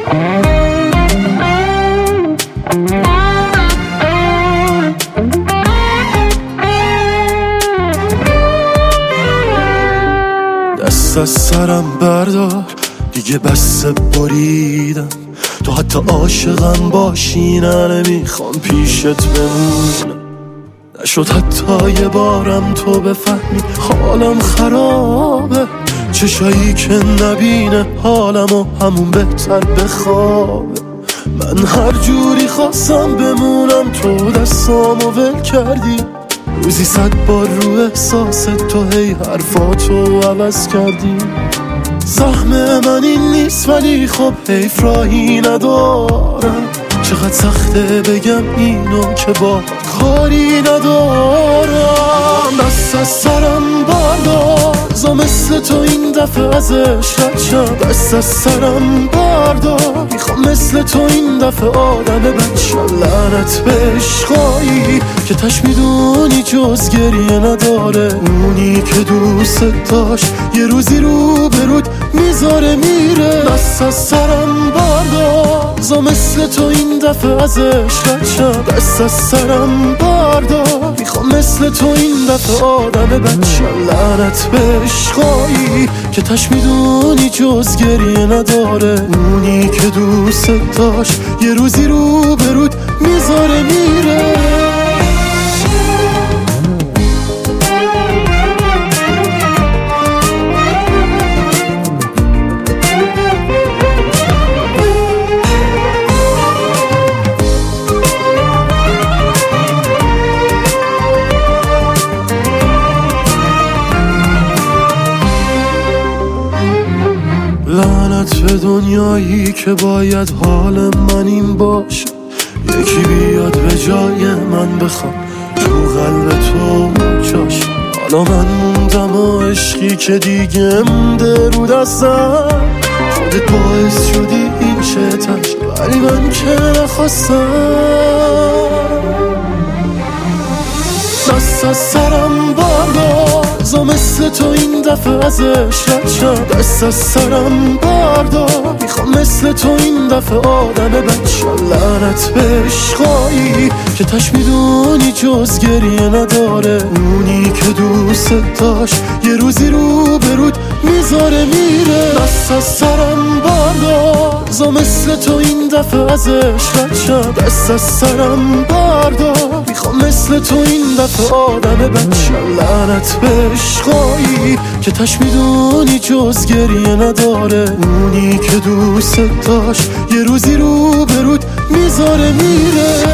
دست از سرم بردار دیگه بس بریدم، تو حتی عاشقم باشی نه نمیخوام پیشت بمونم. نشد حتی یه بارم تو بفهمی حالم خرابه، چشایی که نبینه حالمو همون بهتر بخوابه. من هر جوری خواستم بمونم تو دستامو ول کردی، روزی 100 بار رو احساس تو هی حرفاتو عوض کردی. سهم من این نیست ولی خب حیف راهی ندارم، چقدر سخته بگم اینو که با کاری ندارم. دست از سرم بردار زا مثل تو این دفعه ازش رد شم، دست از سرم بردار میخوام مثل تو این دفعه آدم بد شم. لعنت به عشقایی که تش میدونی جز گریه نداره، اونی که دوست داشت یه روزی رو برود میذاره میره. دست از سرم بردار زا مثل تو این دفعه ازش رد شم، دست از سرم بردار میخوام مثل تو این دفعه آدم بد شم. لعنت به عشقایی که تش میدونی جز گریه نداره، اونی که دوست داشت یه روزی رو برود میذاره میره. لعنت به دنیایی که باید حال من این باشه، یکی بیاد به جای من بخوام تو قلب تو جاش. حالا من موندم و عشقی که دیگه مونده رو دستم، خودت باعث شدی این شتش ولی من که نخواستم. دست از سرم بردار زا مثل تو این دفعه ازش رد شم، دست از سرم بردار میخوام مثل تو این دفعه آدم بد شم. لعنت به عشقایی که تش میدونی جز گریه نداره، اونی که دوست داشت یه روزی رو برود میذاره میره. دست از سرم بردار زا مثل تو این دفعه ازش رد شم، دست از سرم بردار میخوام مثل تو این دفعه آدم بد شم. لعنت به عشقایی که تش میدونی جز گریه نداره، اونی که دوست داشت یه روزی رو برود میذاره میره.